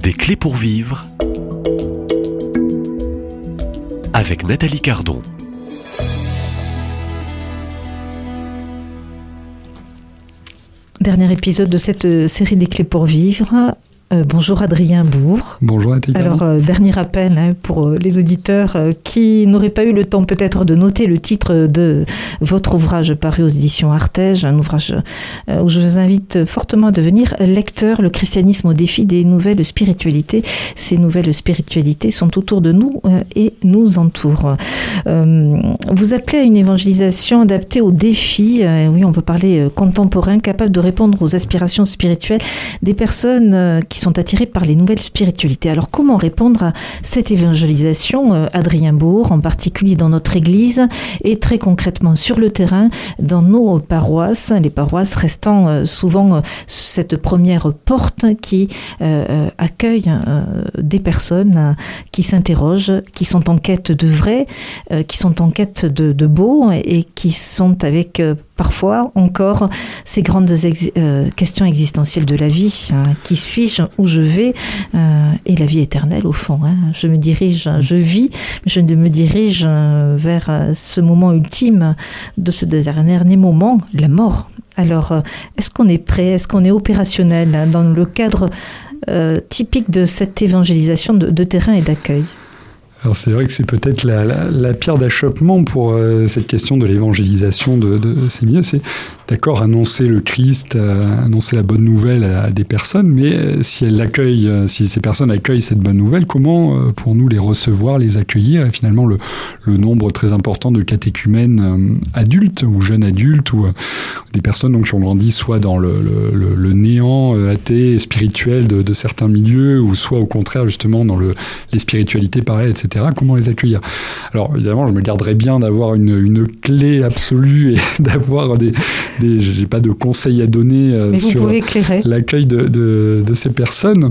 Des clés pour vivre avec Nathalie Cardon. Dernier épisode de cette série des clés pour vivre. Bonjour Adrien Bourg. Bonjour Nathalie. Alors, dernier appel pour les auditeurs qui n'auraient pas eu le temps peut-être de noter le titre de votre ouvrage paru aux éditions Artege, un ouvrage où je vous invite fortement à devenir lecteur, le christianisme au défi des nouvelles spiritualités. Ces nouvelles spiritualités sont autour de nous et nous entourent. Vous appelez à une évangélisation adaptée aux défis, oui, on peut parler contemporain, capable de répondre aux aspirations spirituelles des personnes qui sont attirés par les nouvelles spiritualités. Alors, comment répondre à cette évangélisation, Adrien Bourg, en particulier dans notre Église et très concrètement sur le terrain, dans nos paroisses, les paroisses restant souvent cette première porte qui accueille des personnes qui s'interrogent, qui sont en quête de vrai, qui sont en quête de beau et qui sont avec parfois encore ces grandes questions existentielles de la vie. Qui suis-je? Où je vais? Et la vie éternelle au fond. Je me dirige, je vis, je me dirige vers ce moment ultime de ce dernier moment, la mort. Alors, est-ce qu'on est prêt? Est-ce qu'on est opérationnel dans le cadre typique de cette évangélisation de terrain et d'accueil? Alors c'est vrai que c'est peut-être la pierre d'achoppement pour cette question de l'évangélisation de ces milieux. C'est d'accord, annoncer le Christ, annoncer la bonne nouvelle à des personnes, mais si ces personnes accueillent cette bonne nouvelle, comment pour-nous les recevoir, les accueillir? Et finalement, le nombre très important de catéchumènes adultes ou jeunes adultes ou des personnes donc, qui ont grandi soit dans le néant athée et spirituel de certains milieux, ou soit au contraire justement dans les spiritualités parallèles, etc. Comment les accueillir? Alors évidemment, je me garderais bien d'avoir une clé absolue et d'avoir j'ai pas de conseils à donner sur l'accueil de ces personnes.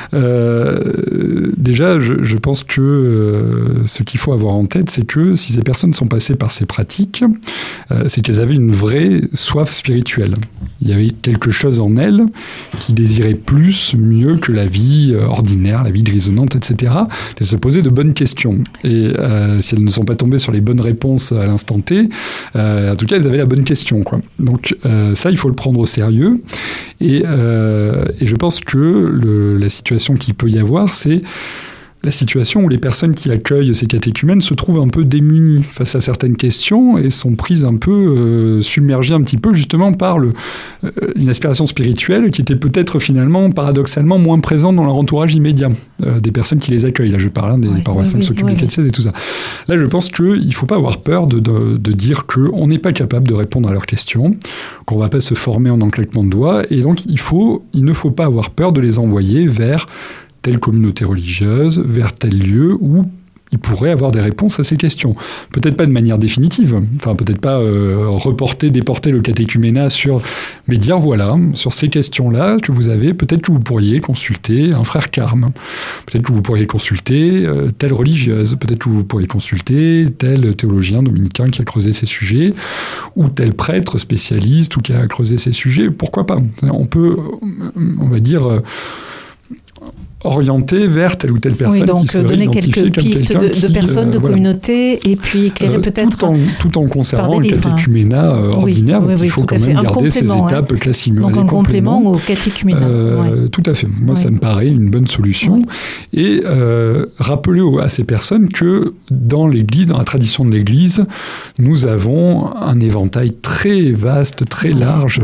Déjà, je pense que ce qu'il faut avoir en tête, c'est que si ces personnes sont passées par ces pratiques, c'est qu'elles avaient une vraie soif spirituelle. Il y avait quelque chose en elles qui désirait plus, mieux que la vie ordinaire, la vie grisonnante, etc. Elles se posaient de bonnes questions. Et si elles ne sont pas tombées sur les bonnes réponses à l'instant T, en tout cas, elles avaient la bonne question, quoi. Donc ça, il faut le prendre au sérieux. Et je pense que la situation qu'il peut y avoir, c'est la situation où les personnes qui accueillent ces catéchumènes se trouvent un peu démunies face à certaines questions et sont prises un peu, submergées un petit peu justement par une aspiration spirituelle qui était peut-être finalement, paradoxalement, moins présente dans leur entourage immédiat des personnes qui les accueillent. Là, je parle des paroissiens qui s'occupent des catéchèses et tout ça. Là, je pense qu'il ne faut pas avoir peur de dire qu'on n'est pas capable de répondre à leurs questions, qu'on ne va pas se former en un claquement de doigts, et donc il ne faut pas avoir peur de les envoyer vers telle communauté religieuse, vers tel lieu où il pourrait avoir des réponses à ces questions. Peut-être pas de manière définitive, enfin peut-être pas déporter le catéchuménat mais dire voilà, sur ces questions-là que vous avez, peut-être que vous pourriez consulter un frère carme, peut-être que vous pourriez consulter telle religieuse, peut-être que vous pourriez consulter tel théologien dominicain qui a creusé ces sujets, ou tel prêtre spécialiste ou qui a creusé ces sujets, pourquoi pas? On peut, on va dire, orienté vers telle ou telle personne qui serait donner identifiée quelques pistes de personnes, de communautés, et puis éclairer peut-être tout en conservant le catéchuménat ordinaire, parce qu'il faut quand même garder ces étapes classiques. Donc un complément au catéchuménat. Tout à fait. Moi, ça me paraît une bonne solution. Et rappeler à ces personnes que dans l'Église, dans la tradition de l'Église, nous avons un éventail très vaste, très large,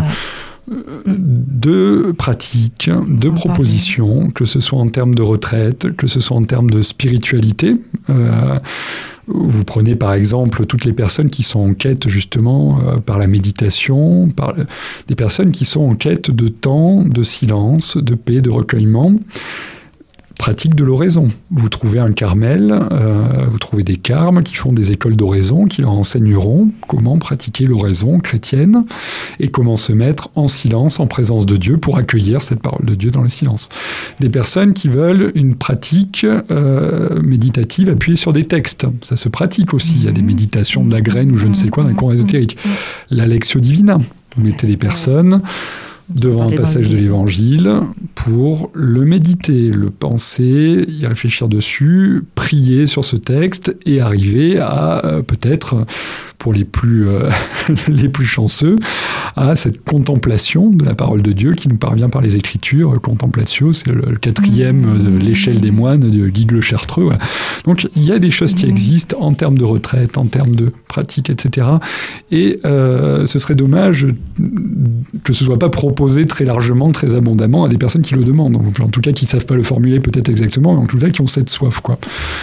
de pratiques, de propositions, que ce soit en termes de retraite, que ce soit en termes de spiritualité. Vous prenez par exemple toutes les personnes qui sont en quête justement par la méditation, par des personnes qui sont en quête de temps, de silence, de paix, de recueillement. Pratique de l'oraison. Vous trouvez un carmel, vous trouvez des carmes qui font des écoles d'oraison, qui leur enseigneront comment pratiquer l'oraison chrétienne et comment se mettre en silence, en présence de Dieu, pour accueillir cette parole de Dieu dans le silence. Des personnes qui veulent une pratique méditative appuyée sur des textes. Ça se pratique aussi. Il y a des méditations de la graine ou je ne sais quoi dans les cours ésotériques. La Lectio Divina. Vous mettez des personnes devant un passage de l'Évangile pour le méditer, le penser, y réfléchir dessus, prier sur ce texte et arriver à peut-être, pour les plus chanceux, à cette contemplation de la parole de Dieu qui nous parvient par les Écritures. Contemplatio, c'est le 4e de l'échelle des moines de Guy de Le Chartreux. Voilà. Donc il y a des choses qui existent en termes de retraite, en termes de pratique, etc. Et ce serait dommage que ce ne soit pas proposé très largement, très abondamment à des personnes qui le demandent. Donc, en tout cas, qui ne savent pas le formuler peut-être exactement, mais en tout cas, qui ont cette soif, quoi.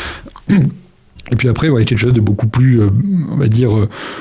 Et puis après, il y a quelque chose de beaucoup plus, on va dire,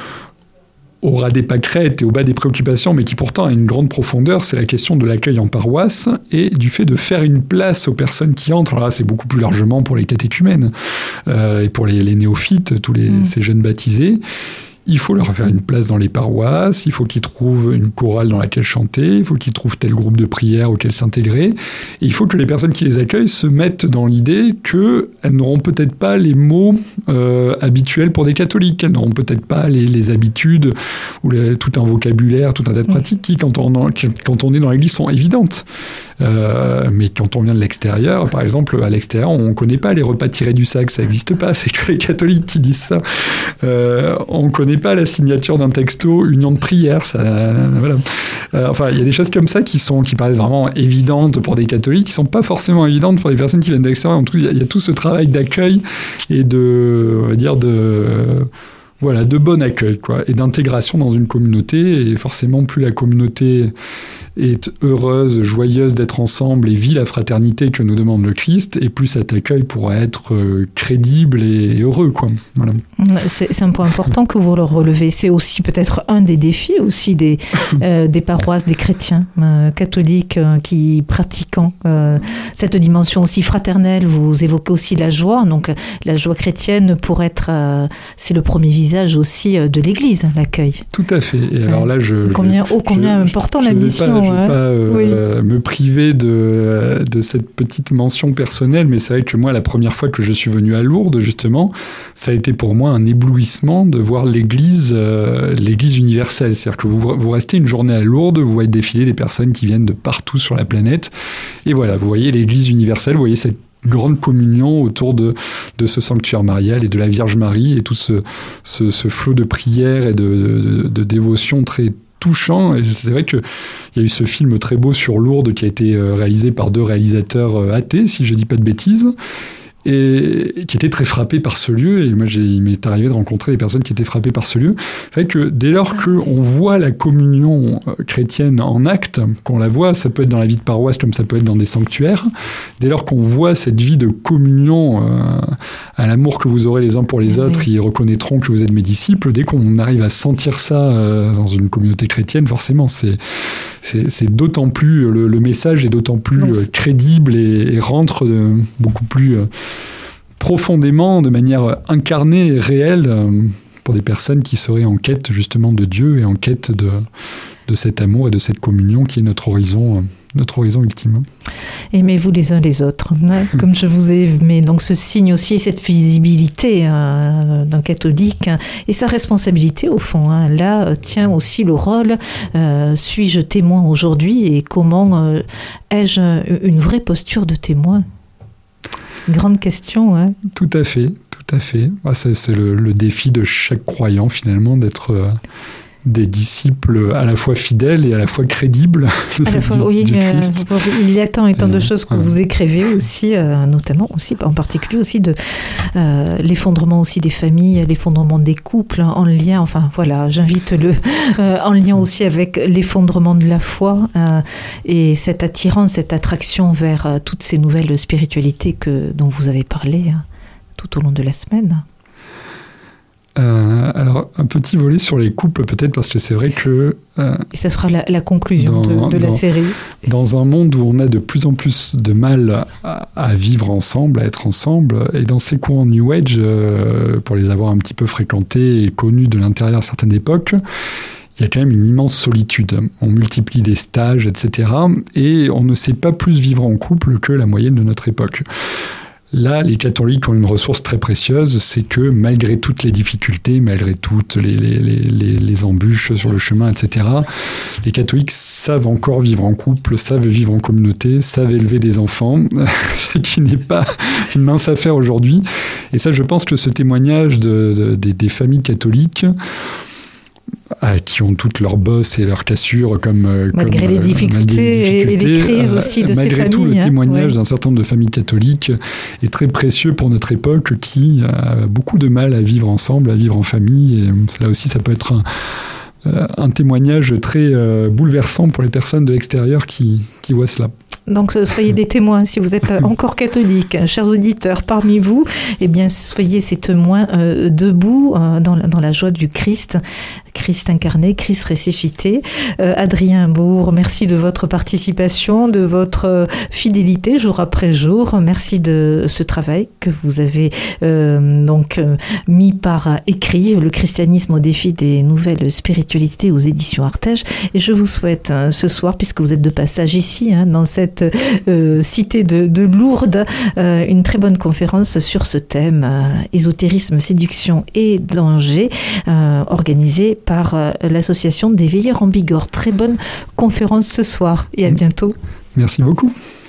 au ras des pâquerettes et au bas des préoccupations, mais qui pourtant a une grande profondeur, c'est la question de l'accueil en paroisse et du fait de faire une place aux personnes qui entrent. Alors là, c'est beaucoup plus largement pour les catéchumènes et pour les néophytes, ces jeunes baptisés. Il faut leur faire une place dans les paroisses, il faut qu'ils trouvent une chorale dans laquelle chanter, il faut qu'ils trouvent tel groupe de prière auquel s'intégrer. Et il faut que les personnes qui les accueillent se mettent dans l'idée qu'elles n'auront peut-être pas les mots habituels pour des catholiques, elles n'auront peut-être pas les habitudes ou tout un vocabulaire, tout un tas de pratiques qui, quand on est dans l'église, sont évidentes. Mais quand on vient de l'extérieur, par exemple, à l'extérieur, on ne connaît pas les repas tirés du sac, ça n'existe pas, c'est que les catholiques qui disent ça. On ne connaît pas la signature d'un texto union de prière, ça, voilà. Enfin, il y a des choses comme ça qui paraissent vraiment évidentes pour des catholiques, qui ne sont pas forcément évidentes pour les personnes qui viennent de l'extérieur. En tout, il y a tout ce travail d'accueil et on va dire de bon accueil, quoi, et d'intégration dans une communauté. Et forcément, plus la communauté est heureuse, joyeuse d'être ensemble et vit la fraternité que nous demande le Christ, et plus cet accueil pourra être crédible et heureux, quoi. Voilà. C'est un point important que vous leur relevez. C'est aussi peut-être un des défis aussi des paroisses, des chrétiens catholiques qui pratiquant cette dimension aussi fraternelle. Vous évoquez aussi la joie. Donc la joie chrétienne pour être, c'est le premier visage aussi de l'Église, l'accueil. Tout à fait. Et alors là, combien important la mission. Je ne vais pas me priver de cette petite mention personnelle, mais c'est vrai que moi, la première fois que je suis venu à Lourdes, justement, ça a été pour moi un éblouissement de voir l'Église universelle. C'est-à-dire que vous restez une journée à Lourdes, vous voyez défiler des personnes qui viennent de partout sur la planète, et voilà, vous voyez l'Église universelle, vous voyez cette grande communion autour de ce sanctuaire marial et de la Vierge Marie, et tout ce flot de prières et de dévotion très touchant. Et c'est vrai qu'il y a eu ce film très beau sur Lourdes qui a été réalisé par 2 réalisateurs athées, si je ne dis pas de bêtises, et qui étaient très frappés par ce lieu. Et moi, il m'est arrivé de rencontrer des personnes qui étaient frappées par ce lieu. C'est vrai que dès lors qu'on voit la communion chrétienne en acte, qu'on la voit, ça peut être dans la vie de paroisse comme ça peut être dans des sanctuaires, dès lors qu'on voit cette vie de communion à l'amour que vous aurez les uns pour les autres, ils reconnaîtront que vous êtes mes disciples. Dès qu'on arrive à sentir ça dans une communauté chrétienne, forcément, c'est d'autant plus, le message est d'autant plus crédible et rentre beaucoup plus profondément, de manière incarnée et réelle, pour des personnes qui seraient en quête justement de Dieu et en quête de cet amour et de cette communion qui est notre horizon ultime. Aimez-vous les uns les autres, hein, comme je vous ai aimé. Donc ce signe aussi, cette visibilité d'un catholique, hein, et sa responsabilité au fond. Hein, là tient aussi le rôle, suis-je témoin aujourd'hui et comment ai-je une vraie posture de témoin ? Grande question. Hein. Tout à fait. C'est le défi de chaque croyant finalement, d'être des disciples à la fois fidèles et à la fois crédibles du Christ. Il y a tant et tant de choses que vous écrivez aussi, notamment aussi, en particulier aussi de l'effondrement aussi des familles, l'effondrement des couples, en lien, enfin voilà, j'invite en lien aussi avec l'effondrement de la foi et cette attirance, cette attraction vers toutes ces nouvelles spiritualités dont vous avez parlé tout au long de la semaine. Alors, un petit volet sur les couples, peut-être, parce que c'est vrai que... et ça sera la conclusion de la série. Dans un monde où on a de plus en plus de mal à vivre ensemble, à être ensemble, et dans ces courants New Age, pour les avoir un petit peu fréquentés et connus de l'intérieur à certaines époques, il y a quand même une immense solitude. On multiplie les stages, etc. Et on ne sait pas plus vivre en couple que la moyenne de notre époque. Là, les catholiques ont une ressource très précieuse, c'est que malgré toutes les difficultés, malgré toutes les embûches sur le chemin, etc., les catholiques savent encore vivre en couple, savent vivre en communauté, savent élever des enfants, ce qui n'est pas une mince affaire aujourd'hui. Et ça, je pense que ce témoignage des familles catholiques, qui ont toutes leurs bosses et leurs cassures malgré les difficultés et les crises aussi de ces familles. Malgré tout, le témoignage d'un certain nombre de familles catholiques est très précieux pour notre époque qui a beaucoup de mal à vivre ensemble, à vivre en famille. Et là aussi, ça peut être un témoignage très bouleversant pour les personnes de l'extérieur qui voient cela. Donc, soyez des témoins. Si vous êtes encore catholique, chers auditeurs, parmi vous, eh bien, soyez ces témoins debout dans la joie du Christ. Christ incarné, Christ ressuscité. Adrien Bourg, merci de votre participation, de votre fidélité jour après jour. Merci de ce travail que vous avez mis par écrit, Le christianisme au défi des nouvelles spiritualités aux éditions Artege. Et je vous souhaite ce soir, puisque vous êtes de passage ici, dans cette cité de Lourdes, une très bonne conférence sur ce thème, ésotérisme, séduction et danger, organisée par l'association des Veilleurs en Bigorre. Très bonne conférence ce soir et à bientôt. Merci beaucoup.